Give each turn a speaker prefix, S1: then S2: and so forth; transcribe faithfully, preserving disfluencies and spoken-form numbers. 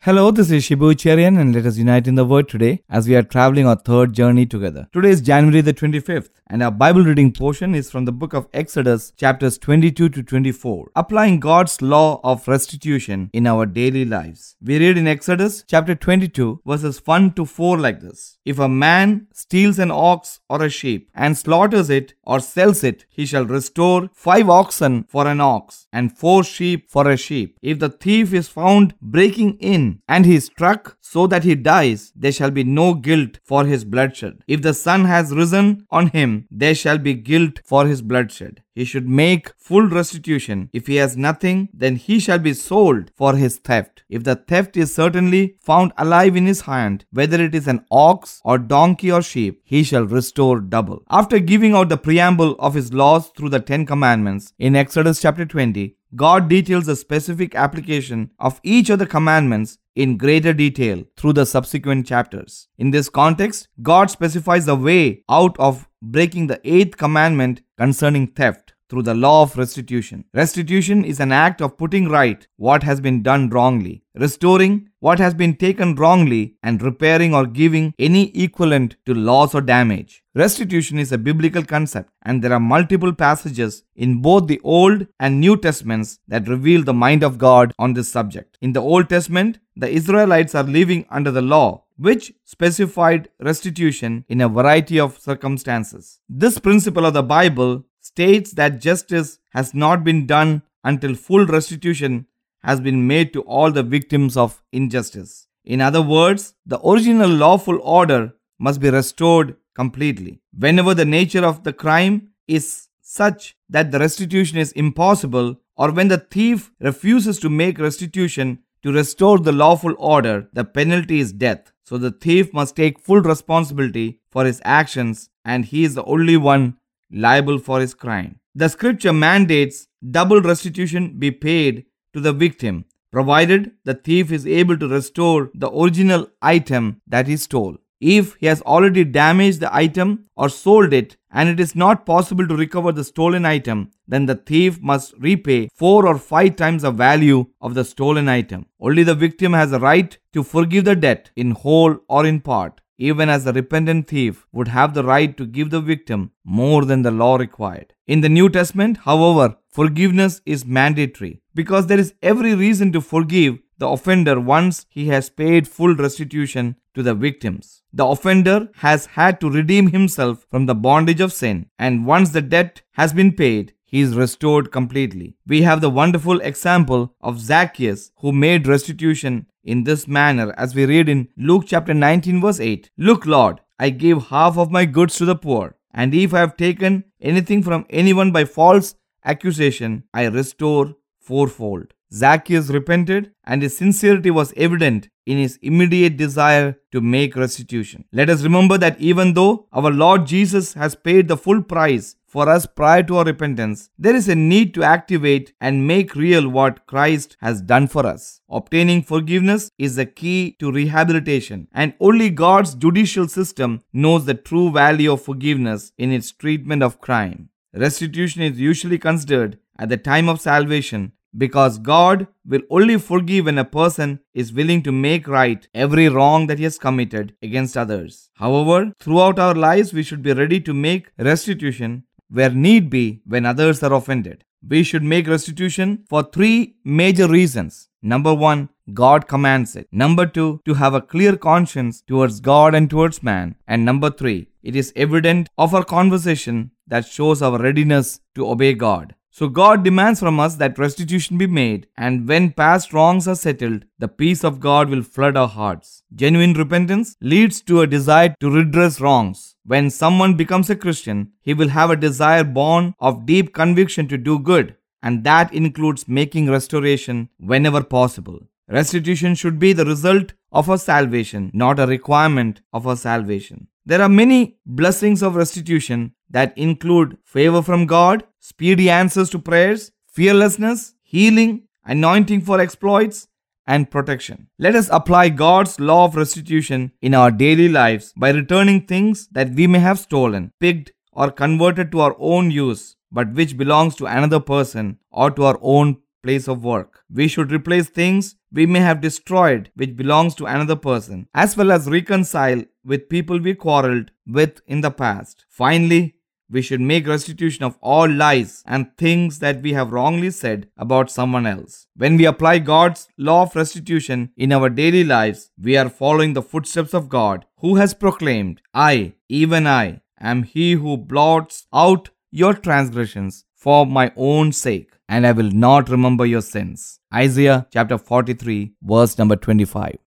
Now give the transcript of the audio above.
S1: Hello, this is Shibu Cherian, and let us unite in the Word today as we are traveling our third journey together. Today is January the twenty-fifth, and our Bible reading portion is from the book of Exodus, chapters twenty-two to twenty-four, applying God's law of restitution in our daily lives. We read in Exodus chapter twenty-two, verses one to four like this. If a man steals an ox or a sheep and slaughters it or sells it, he shall restore five oxen for an ox and four sheep for a sheep. If the thief is found breaking in and he is struck so that he dies, there shall be no guilt for his bloodshed. If the sun has risen on him, there shall be guilt for his bloodshed. He should make full restitution. If he has nothing, then he shall be sold for his theft. If the theft is certainly found alive in his hand, whether it is an ox or donkey or sheep, he shall restore double. After giving out the preamble of his laws through the Ten Commandments, in Exodus chapter twenty, God details the specific application of each of the commandments in greater detail through the subsequent chapters. In this context, God specifies the way out of breaking the eighth commandment concerning theft through the law of restitution. Restitution is an act of putting right what has been done wrongly, restoring what has been taken wrongly, and repairing or giving any equivalent to loss or damage. Restitution is a biblical concept, and there are multiple passages in both the Old and New Testaments that reveal the mind of God on this subject. In the Old Testament, the Israelites are living under the law, which specified restitution in a variety of circumstances. This principle of the Bible states that justice has not been done until full restitution has been made to all the victims of injustice. In other words, the original lawful order must be restored completely. Whenever the nature of the crime is such that the restitution is impossible, or when the thief refuses to make restitution to restore the lawful order, the penalty is death. So the thief must take full responsibility for his actions, and he is the only one liable for his crime. The scripture mandates double restitution be paid to the victim, provided the thief is able to restore the original item that he stole. If he has already damaged the item or sold it, and it is not possible to recover the stolen item, then the thief must repay four or five times the value of the stolen item. Only the victim has a right to forgive the debt in whole or in part, even as the repentant thief would have the right to give the victim more than the law required. In the New Testament, however, forgiveness is mandatory because there is every reason to forgive the offender once he has paid full restitution to the victims. The offender has had to redeem himself from the bondage of sin, and once the debt has been paid, he is restored completely. We have the wonderful example of Zacchaeus, who made restitution in this manner, as we read in Luke chapter nineteen verse eight. Look, Lord, I gave half of my goods to the poor, and if I have taken anything from anyone by false accusation, I restore fourfold. Zacchaeus repented, and his sincerity was evident in his immediate desire to make restitution. Let us remember that even though our Lord Jesus has paid the full price for us prior to our repentance, there is a need to activate and make real what Christ has done for us. Obtaining forgiveness is the key to rehabilitation, and only God's judicial system knows the true value of forgiveness in its treatment of crime. Restitution is usually considered at the time of salvation, because God will only forgive when a person is willing to make right every wrong that he has committed against others. However, throughout our lives, we should be ready to make restitution where need be when others are offended. We should make restitution for three major reasons. Number one, God commands it. Number two, to have a clear conscience towards God and towards man. And number three, it is evident of our conversation that shows our readiness to obey God. So God demands from us that restitution be made, and when past wrongs are settled, the peace of God will flood our hearts. Genuine repentance leads to a desire to redress wrongs. When someone becomes a Christian, he will have a desire born of deep conviction to do good, and that includes making restoration whenever possible. Restitution should be the result of our salvation, not a requirement of our salvation. There are many blessings of restitution that include favor from God, speedy answers to prayers, fearlessness, healing, anointing for exploits, and protection. Let us apply God's law of restitution in our daily lives by returning things that we may have stolen, picked, or converted to our own use, but which belongs to another person or to our own place of work. We should replace things we may have destroyed which belongs to another person, as well as reconcile with people we quarreled with in the past. Finally, we should make restitution of all lies and things that we have wrongly said about someone else. When we apply God's law of restitution in our daily lives, we are following the footsteps of God, who has proclaimed, I, even I, am he who blots out your transgressions for my own sake, and I will not remember your sins. Isaiah chapter forty-three, verse number twenty-five.